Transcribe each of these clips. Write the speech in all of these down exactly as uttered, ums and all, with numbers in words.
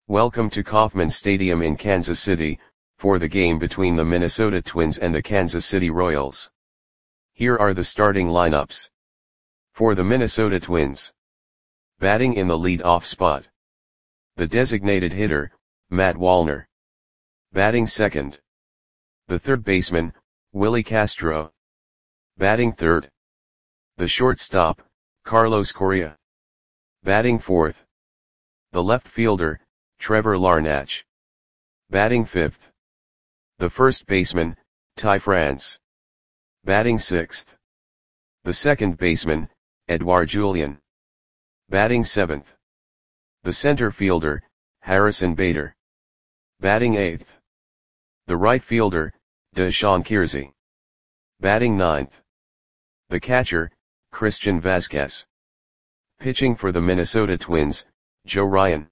Welcome to Kauffman Stadium in Kansas City, for the game between the Minnesota Twins and the Kansas City Royals. Here are the starting lineups. For the Minnesota Twins. Batting in the lead-off spot. The designated hitter, Matt Wallner. Batting second. The third baseman, Willie Castro. Batting third. The shortstop, Carlos Correa. Batting fourth. The left fielder, Trevor Larnach. Batting fifth. The first baseman, Ty France. Batting sixth. The second baseman, Edouard Julien. Batting seventh. The center fielder, Harrison Bader. Batting eighth. The right fielder, Deshaun Kiersey. Batting ninth. The catcher, Christian Vazquez. Pitching for the Minnesota Twins, Joe Ryan.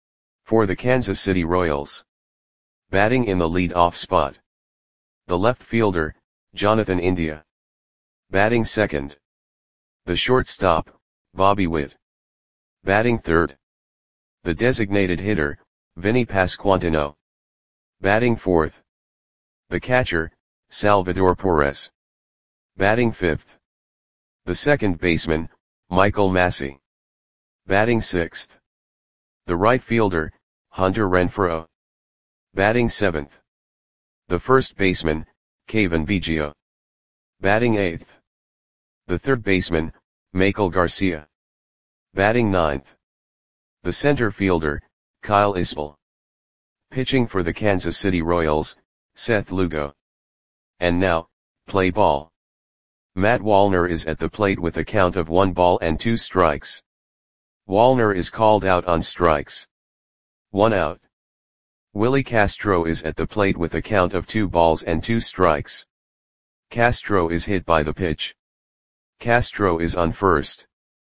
For the Kansas City Royals. Batting in the lead-off spot. The left fielder, Jonathan India. Batting second. The shortstop, Bobby Witt. Batting third. The designated hitter, Vinny Pasquantino. Batting fourth. The catcher, Salvador Perez. Batting fifth. The second baseman, Michael Massey. Batting sixth. The right fielder, Hunter Renfroe. Batting seventh. The first baseman, Cavan Biggio. Batting eighth. The third baseman, Michael Garcia. Batting ninth. The center fielder, Kyle Isbell. Pitching for the Kansas City Royals, Seth Lugo. And now, play ball. Matt Wallner is at the plate with a count of one ball and two strikes. Wallner is called out on strikes. One out. Willie Castro is at the plate with a count of two balls and two strikes. Castro is hit by the pitch. Castro is on first.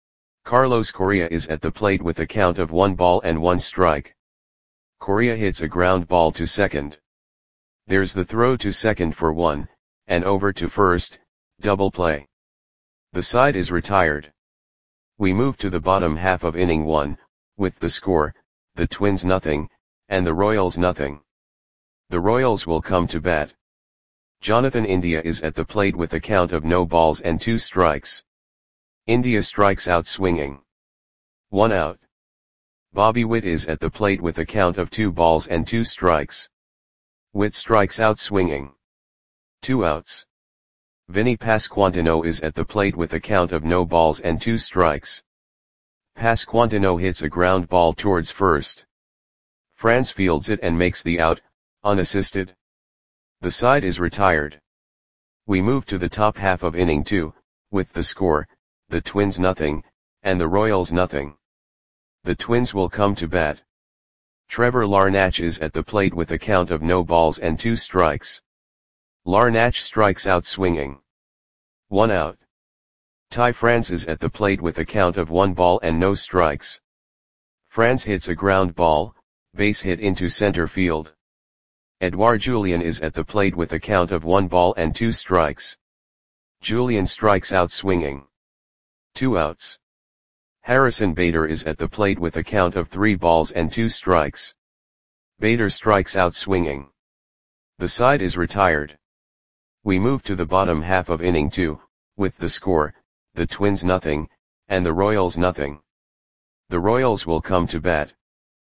Carlos Correa is at the plate with a count of one ball and one strike. Correa hits a ground ball to second. There's the throw to second for one, and over to first, double play. The side is retired. We move to the bottom half of inning one, with the score, the Twins nothing, and the Royals nothing. The Royals will come to bat. Jonathan India is at the plate with a count of no balls and two strikes. India strikes out swinging. One out. Bobby Witt is at the plate with a count of two balls and two strikes. Witt strikes out swinging. Two outs. Vinny Pasquantino is at the plate with a count of no balls and two strikes. Pasquantino hits a ground ball towards first. France fields it and makes the out, unassisted. The side is retired. We move to the top half of inning two, with the score, the Twins nothing, and the Royals nothing. The Twins will come to bat. Trevor Larnach is at the plate with a count of no balls and two strikes. Larnach strikes out swinging. One out. Ty France is at the plate with a count of one ball and no strikes. France hits a ground ball, base hit into center field. Edouard Julien is at the plate with a count of one ball and two strikes. Julien strikes out swinging. Two outs. Harrison Bader is at the plate with a count of three balls and two strikes. Bader strikes out swinging. The side is retired. We move to the bottom half of inning two, with the score, the Twins nothing, and the Royals nothing. The Royals will come to bat.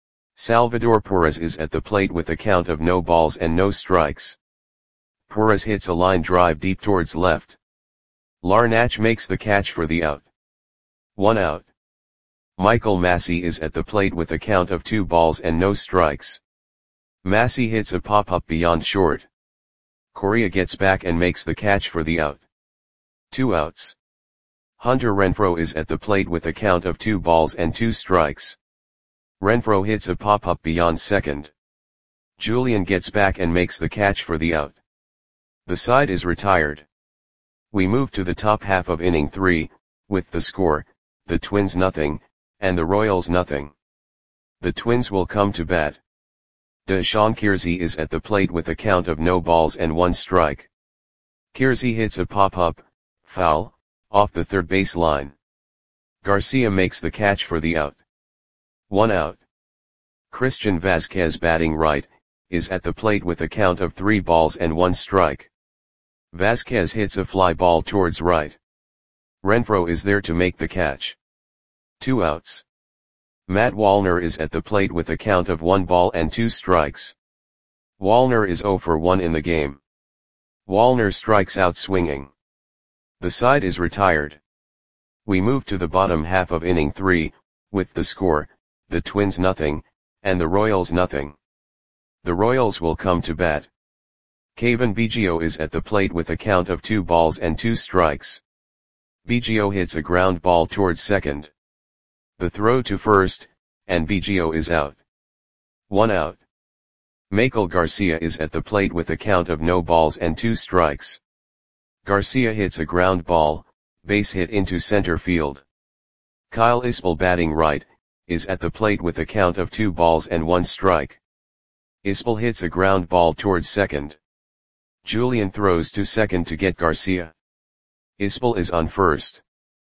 Salvador Perez is at the plate with a count of no balls and no strikes. Perez hits a line drive deep towards left. Larnach makes the catch for the out. One out. Michael Massey is at the plate with a count of two balls and no strikes. Massey hits a pop-up beyond short. Correa gets back and makes the catch for the out. Two outs. Hunter Renfroe is at the plate with a count of two balls and two strikes. Renfroe hits a pop-up beyond second. Julien gets back and makes the catch for the out. The side is retired. We move to the top half of inning three, with the score, the Twins nothing, and the Royals nothing. The Twins will come to bat. Deshaun Kiersey is at the plate with a count of no balls and one strike. Kiersey hits a pop-up, foul, off the third base line. Garcia makes the catch for the out. One out. Christian Vasquez batting right, is at the plate with a count of three balls and one strike. Vasquez hits a fly ball towards right. Renfroe is there to make the catch. Two outs. Matt Wallner is at the plate with a count of one ball and two strikes. Wallner is oh for one in the game. Wallner strikes out swinging. The side is retired. We move to the bottom half of inning three, with the score, the Twins nothing, and the Royals nothing. The Royals will come to bat. Cavan Biggio is at the plate with a count of two balls and two strikes. Biggio hits a ground ball towards second. The throw to first, and Biggio is out. One out. Maikel Garcia is at the plate with a count of no balls and two strikes. Garcia hits a ground ball, base hit into center field. Kyle Isbell batting right, is at the plate with a count of two balls and one strike. Isbell hits a ground ball towards second. Julian throws to second to get Garcia. Isbell is on first.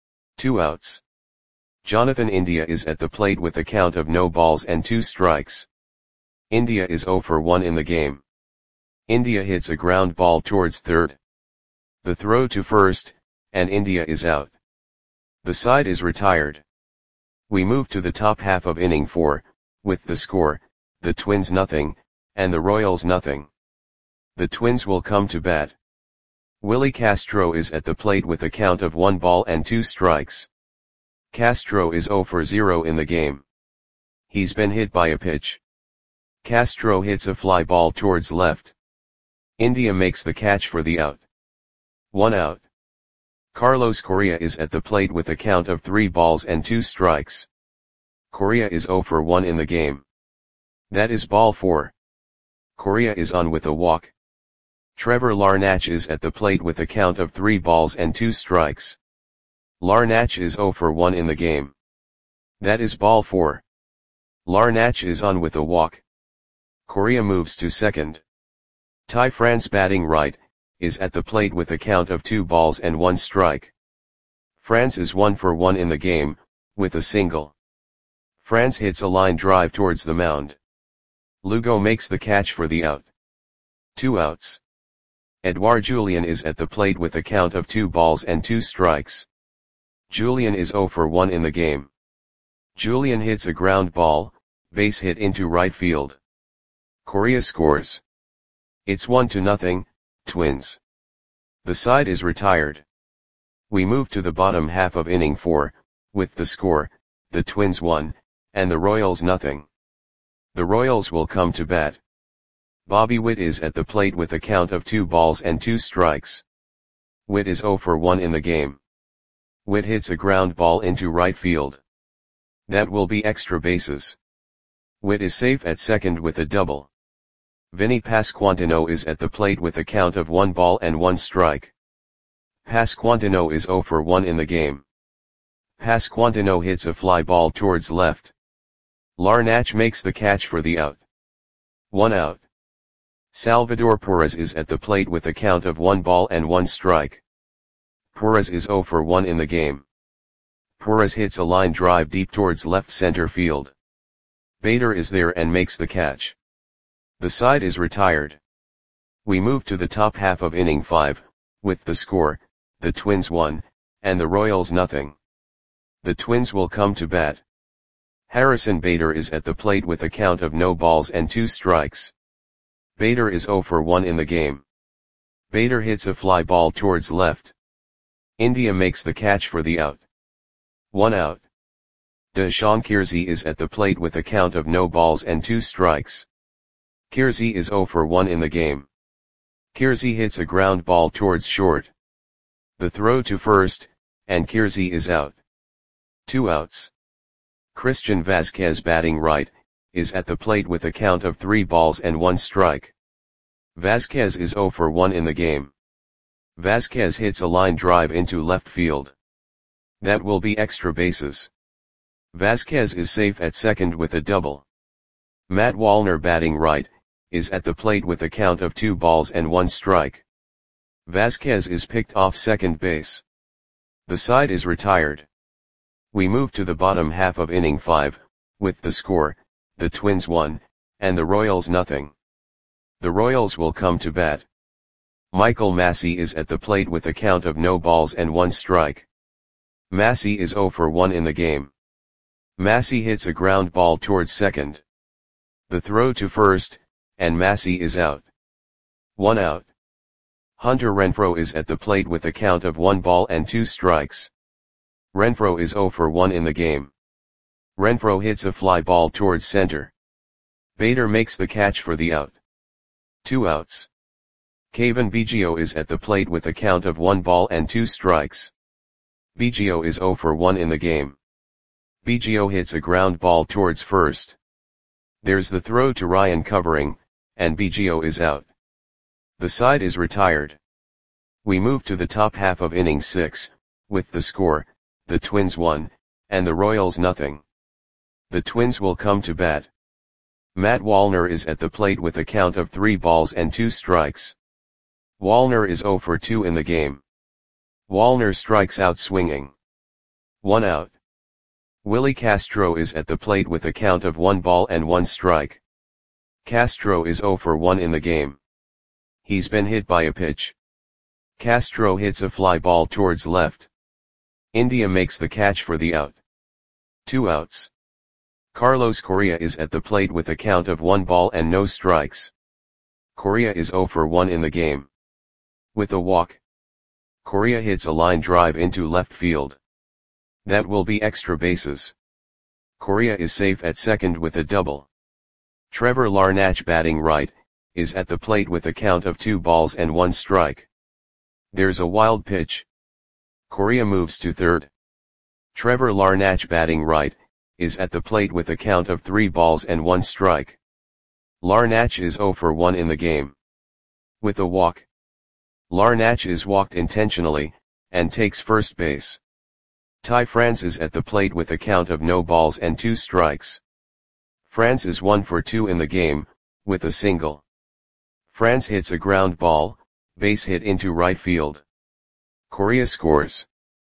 Two outs. Jonathan India is at the plate with a count of no balls and two strikes. India is oh for one in the game. India hits a ground ball towards third. The throw to first, and India is out. The side is retired. We move to the top half of inning four, with the score, the Twins nothing, and the Royals nothing. The Twins will come to bat. Willie Castro is at the plate with a count of one ball and two strikes. Castro is oh for zero in the game. He's been hit by a pitch. Castro hits a fly ball towards left. India makes the catch for the out. One out. Carlos Correa is at the plate with a count of three balls and two strikes. Correa is oh for one in the game. That is ball four. Correa is on with a walk. Trevor Larnach is at the plate with a count of three balls and two strikes. Larnach is oh for one in the game. That is ball four. Larnach is on with a walk. Correa moves to second. Ty France batting right, is at the plate with a count of two balls and one strike. France is one for one in the game, with a single. France hits a line drive towards the mound. Lugo makes the catch for the out. Two outs. Edouard Julien is at the plate with a count of two balls and two strikes. Julien is oh for one in the game. Julien hits a ground ball, base hit into right field. Correa scores. It's one to nothing, Twins. The side is retired. We move to the bottom half of inning four, with the score, the Twins one, and the Royals nothing. The Royals will come to bat. Bobby Witt is at the plate with a count of two balls and two strikes. Witt is oh for one in the game. Witt hits a ground ball into right field. That will be extra bases. Witt is safe at second with a double. Vinny Pasquantino is at the plate with a count of one ball and one strike. Pasquantino is oh for one in the game. Pasquantino hits a fly ball towards left. Larnach makes the catch for the out. One out. Salvador Perez is at the plate with a count of one ball and one strike. Perez is oh for one in the game. Perez hits a line drive deep towards left center field. Bader is there and makes the catch. The side is retired. We move to the top half of inning five, with the score, the Twins one, and the Royals nothing. The Twins will come to bat. Harrison Bader is at the plate with a count of no balls and two strikes. Bader is oh for one in the game. Bader hits a fly ball towards left. India makes the catch for the out. One out. Deshaun Kiersey is at the plate with a count of no balls and two strikes. Kiersey is oh for one in the game. Kiersey hits a ground ball towards short. The throw to first, and Kiersey is out. Two outs. Christian Vasquez batting right, is at the plate with a count of three balls and one strike. Vasquez is oh for one in the game. Vasquez hits a line drive into left field. That will be extra bases. Vasquez is safe at second with a double. Matt Wallner batting right, is at the plate with a count of two balls and one strike. Vasquez is picked off second base. The side is retired. We move to the bottom half of inning five, with the score, the Twins one, and the Royals nothing. The Royals will come to bat. Michael Massey is at the plate with a count of no balls and one strike. Massey is oh for one in the game. Massey hits a ground ball towards second. The throw to first, and Massey is out. One out. Hunter Renfroe is at the plate with a count of one ball and two strikes. Renfroe is oh for one in the game. Renfroe hits a fly ball towards center. Bader makes the catch for the out. Two outs. Cavan Biggio is at the plate with a count of one ball and two strikes. Biggio is oh for one in the game. Biggio hits a ground ball towards first. There's the throw to Ryan covering, and Biggio is out. The side is retired. We move to the top half of inning six, with the score, the Twins one, and the Royals nothing. The Twins will come to bat. Matt Wallner is at the plate with a count of three balls and two strikes. Wallner is oh for two in the game. Wallner strikes out swinging. One out. Willie Castro is at the plate with a count of one ball and one strike. Castro is oh for one in the game. He's been hit by a pitch. Castro hits a fly ball towards left. India makes the catch for the out. Two outs. Carlos Correa is at the plate with a count of one ball and no strikes. Correa is oh for one in the game. With a walk, Correa hits a line drive into left field. That will be extra bases. Correa is safe at second with a double. Trevor Larnach, batting right, is at the plate with a count of two balls and one strike. There's a wild pitch. Correa moves to third. Trevor Larnach, batting right, is at the plate with a count of three balls and one strike. Larnach is oh for one in the game. With a walk, Larnach is walked intentionally, and takes first base. Ty France is at the plate with a count of no balls and two strikes. France is one for two in the game, with a single. France hits a ground ball, base hit into right field. Correa scores.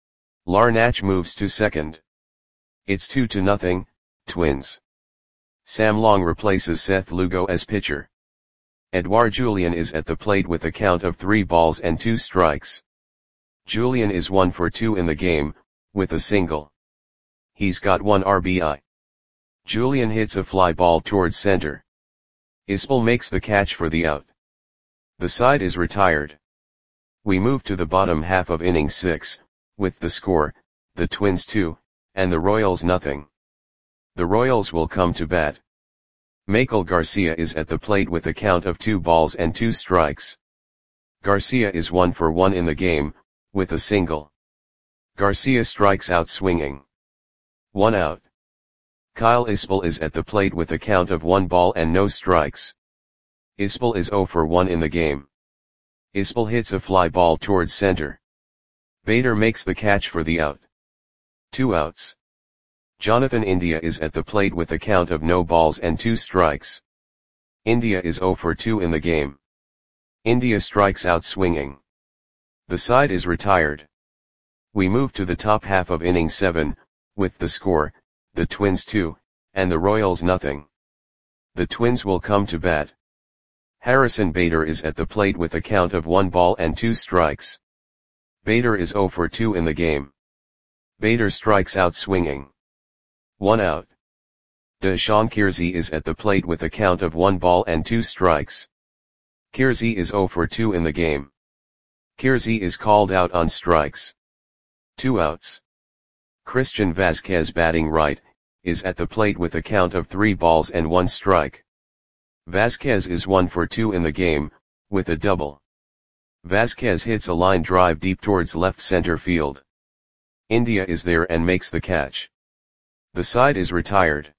Larnach moves to second. It's two to nothing, Twins. Sam Long replaces Seth Lugo as pitcher. Edouard Julien is at the plate with a count of three balls and two strikes. Julien is one for two in the game, with a single. He's got one R B I. Julien hits a fly ball towards center. Isbell makes the catch for the out. The side is retired. We move to the bottom half of inning six, with the score, the Twins two, and the Royals nothing. The Royals will come to bat. Maikel Garcia is at the plate with a count of two balls and two strikes. Garcia is one for one in the game, with a single. Garcia strikes out swinging. One out. Kyle Isbell is at the plate with a count of one ball and no strikes. Isbell is oh for one in the game. Isbell hits a fly ball towards center. Bader makes the catch for the out. Two outs. Jonathan India is at the plate with a count of no balls and two strikes. India is oh for two in the game. India strikes out swinging. The side is retired. We move to the top half of inning seven, with the score, the Twins two, and the Royals nothing. The Twins will come to bat. Harrison Bader is at the plate with a count of one ball and two strikes. Bader is oh for two in the game. Bader strikes out swinging. One out. Deshaun Kiersey is at the plate with a count of one ball and two strikes. Kiersey is oh for two in the game. Kiersey is called out on strikes. Two outs. Christian Vasquez, batting right, is at the plate with a count of three balls and one strike. Vasquez is one for two in the game, with a double. Vasquez hits a line drive deep towards left center field. India is there and makes the catch. The side is retired.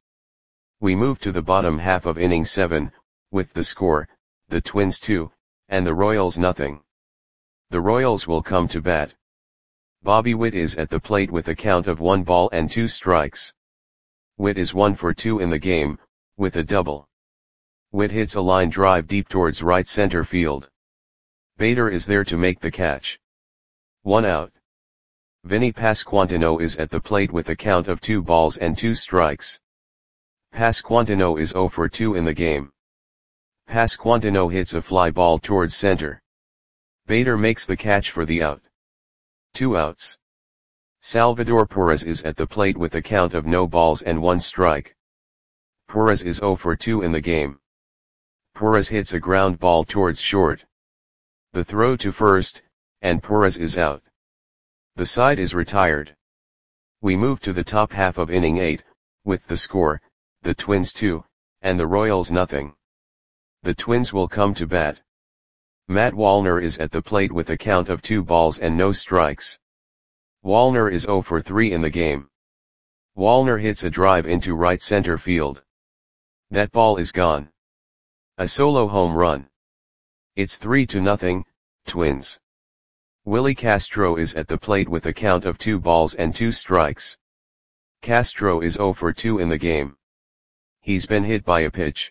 We move to the bottom half of inning seven, with the score, the Twins two, and the Royals nothing. The Royals will come to bat. Bobby Witt is at the plate with a count of one ball and two strikes. Witt is one for two in the game, with a double. Witt hits a line drive deep towards right center field. Bader is there to make the catch. One out. Vinny Pasquantino is at the plate with a count of two balls and two strikes. Pasquantino is zero for two in the game. Pasquantino hits a fly ball towards center. Bader makes the catch for the out. Two outs. Salvador Perez is at the plate with a count of no balls and one strike. Perez is zero for two in the game. Perez hits a ground ball towards short. The throw to first, and Perez is out. The side is retired. We move to the top half of inning eight, with the score, the Twins two, and the Royals nothing. The Twins will come to bat. Matt Wallner is at the plate with a count of two balls and no strikes. Wallner is zero for three in the game. Wallner hits a drive into right center field. That ball is gone. A solo home run. It's three to nothing, Twins. Willie Castro is at the plate with a count of two balls and two strikes. Castro is zero for two in the game. He's been hit by a pitch.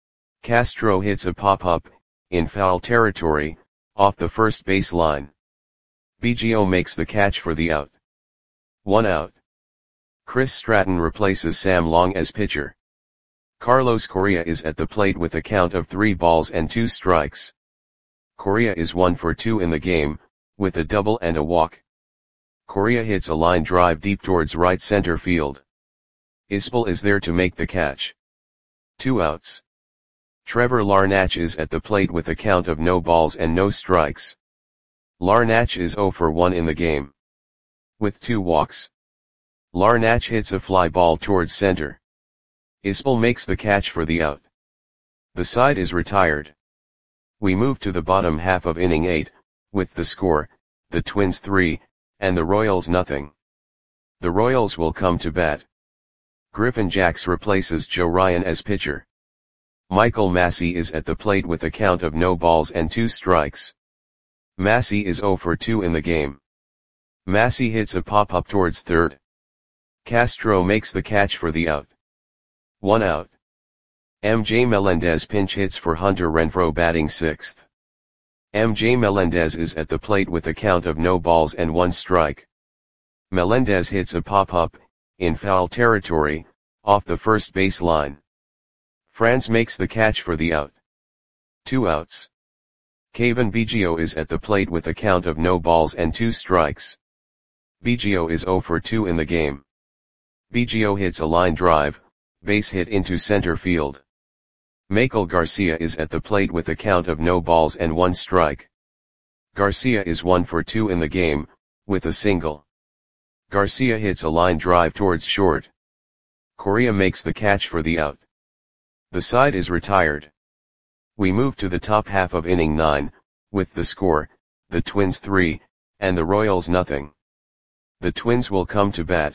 Castro hits a pop-up, in foul territory, off the first base line. Biggio makes the catch for the out. One out. Chris Stratton replaces Sam Long as pitcher. Carlos Correa is at the plate with a count of three balls and two strikes. Correa is one for two in the game, with a double and a walk. Correa hits a line drive deep towards right center field. Isbell is there to make the catch. Two outs. Trevor Larnach is at the plate with a count of no balls and no strikes. Larnach is zero for one in the game. With two walks. Larnach hits a fly ball towards center. Isbell makes the catch for the out. The side is retired. We move to the bottom half of inning eight, with the score, the Twins three, and the Royals nothing. The Royals will come to bat. Griffin Jax replaces Joe Ryan as pitcher. Michael Massey is at the plate with a count of no balls and two strikes. Massey is zero for two in the game. Massey hits a pop-up towards third. Castro makes the catch for the out. One out. M J Melendez pinch hits for Hunter Renfroe batting sixth. M J Melendez is at the plate with a count of no balls and one strike. Melendez hits a pop-up, in foul territory, off the first base line. Franz makes the catch for the out. Two outs. Cavan Biggio is at the plate with a count of no balls and two strikes. Biggio is zero for two in the game. Biggio hits a line drive, base hit into center field. Maikel Garcia is at the plate with a count of no balls and one strike. Garcia is one for two in the game, with a single. Garcia hits a line drive towards short. Correa makes the catch for the out. The side is retired. We move to the top half of inning nine, with the score, the Twins three, and the Royals nothing. The Twins will come to bat.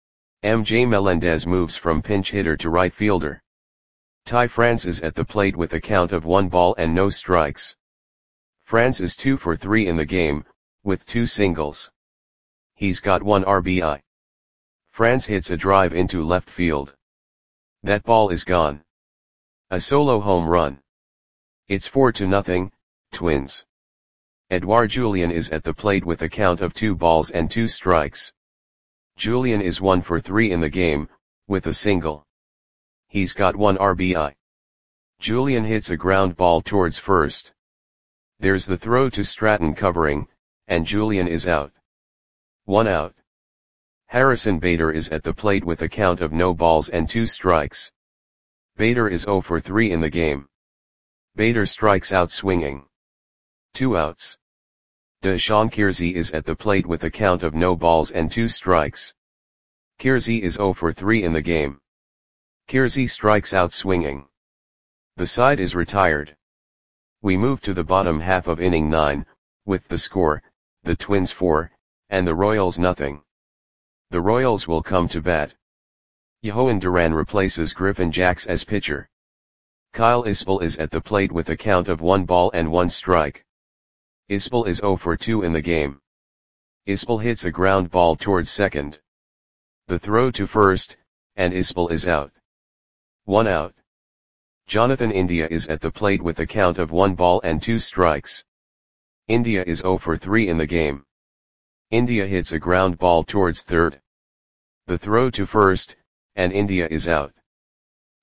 M J Melendez moves from pinch hitter to right fielder. Ty France is at the plate with a count of one ball and no strikes. France is two for three in the game, with two singles. He's got one R B I. France hits a drive into left field. That ball is gone. A solo home run. It's four to nothing, Twins. Edouard Julien is at the plate with a count of two balls and two strikes. Julien is one for three in the game, with a single. He's got one R B I. Julien hits a ground ball towards first. There's the throw to Stratton covering, and Julien is out. One out. Harrison Bader is at the plate with a count of no balls and two strikes. Bader is zero for three in the game. Bader strikes out swinging. Two outs. Deshaun Kiersey is at the plate with a count of no balls and two strikes. Kiersey is zero for three in the game. Kiersey strikes out swinging. The side is retired. We move to the bottom half of inning nine, with the score, the Twins four, and the Royals nothing. The Royals will come to bat. Yohan Duran replaces Griffin Jax as pitcher. Kyle Isbell is at the plate with a count of one ball and one strike. Isbell is zero for two in the game. Isbell hits a ground ball towards second. The throw to first, and Isbell is out. One out. Jonathan India is at the plate with a count of one ball and two strikes. India is zero for three in the game. India hits a ground ball towards third. The throw to first, and India is out.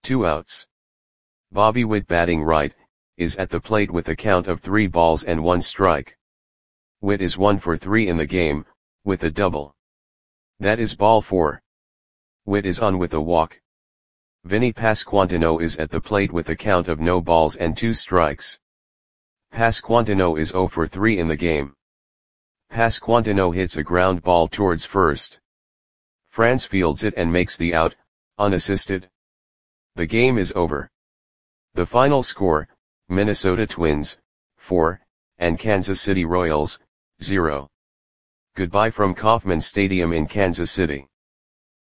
Two outs. Bobby Witt batting right, is at the plate with a count of three balls and one strike. Witt is one for three in the game, with a double. That is ball four. Witt is on with a walk. Vinny Pasquantino is at the plate with a count of no balls and two strikes. Pasquantino is zero for three in the game. Pasquantino hits a ground ball towards first. Franz fields it and makes the out, unassisted. The game is over. The final score, Minnesota Twins, four, and Kansas City Royals, zero. Goodbye from Kauffman Stadium in Kansas City.